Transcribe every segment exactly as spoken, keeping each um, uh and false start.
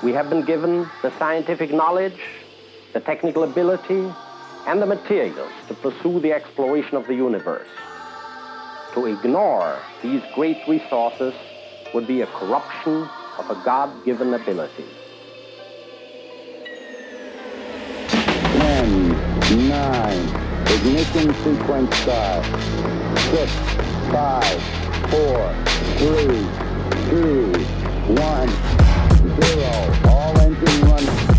we have been given the scientific knowledge, the technical ability, and the materials to pursue the exploration of the universe. To ignore these great resources would be a corruption of a God-given ability. Ten, nine, ignition sequence start. Six, five, four, three, two, one, zero. All engine running.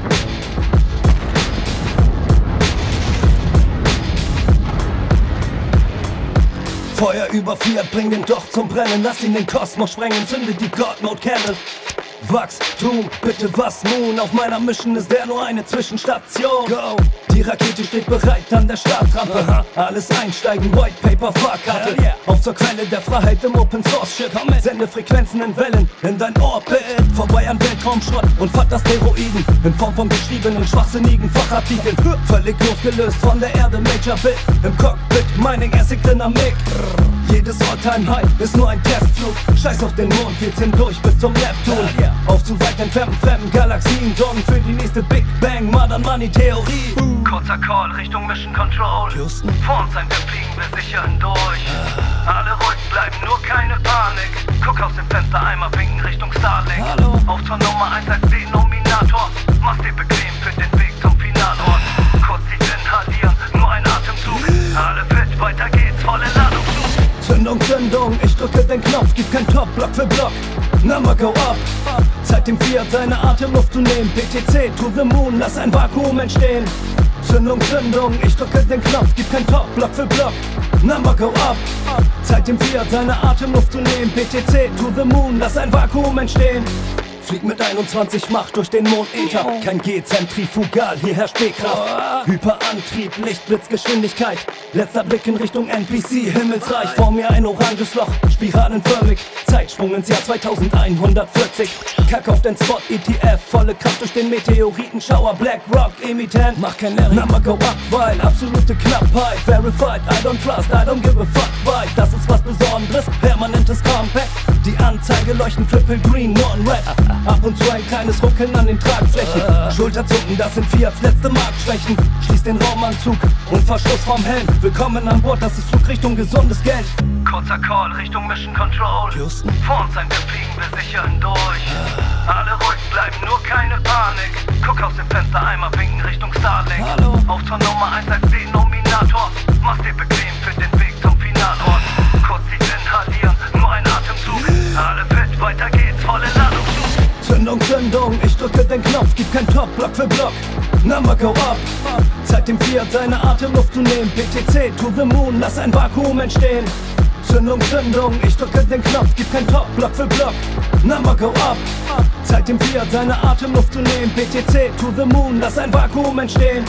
Feuer überfährt, bring den Docht zum Brennen, lass ihn den Kosmos sprengen, zünde die God-Mode-Candle. Wachstum, bitte was nun? Auf meiner Mission ist der nur eine Zwischenstation. Go! Die Rakete steht bereit an der Startrampe. Aha. Alles einsteigen, White Paper, Fahrkarte. Yeah. Auf zur Quelle der Freiheit im Open Source Shit. Sende Frequenzen in Wellen in dein Orbit. Vorbei an Weltraumschrott und Fantasteroiden in Form von geschriebenen, schwachsinnigen Fachartikeln. Völlig losgelöst von der Erde, Major Bit. Im Cockpit, Mining, Essig, Dynamik. Jedes All-Time-High ist nur ein Testflug. Scheiß auf den Mond, wir ziehen durch bis zum Neptun. Auf zu weit entfernten fremden Galaxien, sorgen für die nächste Big Bang, Modern Money Theorie. Kurzer Call Richtung Mission Control. Houston. Vor uns sein, wir fliegen wir sicher hindurch. Alle ruhig bleiben, nur keine Panik. Guck aus dem Fenster, einmal winken Richtung Starlink. Hallo. Auf zur Nummer eins als Denominator. Mach's dir bequem für den Weg zum Finalort. Kurz tief inhalieren, nur ein Atemzug. Alle fit, weiter geht's, volle Ladung zu. Zündung, Zündung, ich drücke den Knopf, gib kein Top, Block für Block. Number go up. Zeit dem Fiat seine Atemluft zu nehmen. P T C to the moon, lass ein Vakuum entstehen. Zündung, Zündung, ich drücke den Knopf, gib kein Top, Block für Block. Number go up. Zeit dem Fiat seine Atemluft zu nehmen. P T C to the moon, lass ein Vakuum entstehen. Flieg mit einundzwanzig Macht durch den Mondäther. Kein G-Zentrifugal, hier herrscht B-Kraft. Hyperantrieb, Lichtblitzgeschwindigkeit. Letzter Blick in Richtung N P C, Himmelsreich. Vor mir ein oranges Loch, spiralenförmig. Zeitsprung ins Jahr zweitausendeinhundertvierzig. Kack auf den Spot, E T F. Volle Kraft durch den Meteoritenschauer. Black Rock, Emittent. Mach kein Larry. Number go up, weil absolute Knappheit. Verified, I don't trust, I don't give a fuck. Weit, das ist was Besonderes, permanentes Compact. Die Anzeige leuchten Triple Green, One Red. Ab und zu ein kleines Ruckeln an den Tragflächen. Schulterzucken, das sind Fiats letzte Marktschwächen. Schließ den Raumanzug und Verschluss vom Helm. Willkommen an Bord, das ist Flugrichtung gesundes Geld. Kurzer Call Richtung Mission Control. Houston. Vor uns sein, wir fliegen wir sicher hindurch. Alle ruhig bleiben, nur keine Panik. Guck aus dem Fenster, einmal winken Richtung Starlink. Hallo. Auf zur Nummer eins als Denominator. Mach's dir bequem für den Weg zum Finalort. Kurz tief inhalieren, nur ein Atemzug. Alle fit, weiter geht's, volle Ladung zu. Zündung, Zündung, ich drücke den Knopf, gib kein Top, Block für Block. Number go up. Zeit dem Fiat seine Atemluft zu nehmen. P T C to the moon, lass ein Vakuum entstehen. Zündung, Zündung, ich drücke den Knopf, gib kein Top, Block für Block. Number go up. Zeit dem Fiat seine Atemluft zu nehmen. P T C to the moon, lass ein Vakuum entstehen.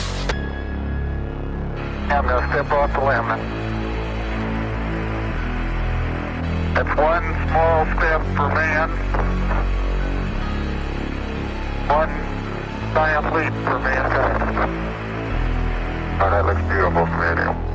I'm gonna step off the limit. It's one small step for man, one giant leap for mankind. Oh, that looks beautiful from here.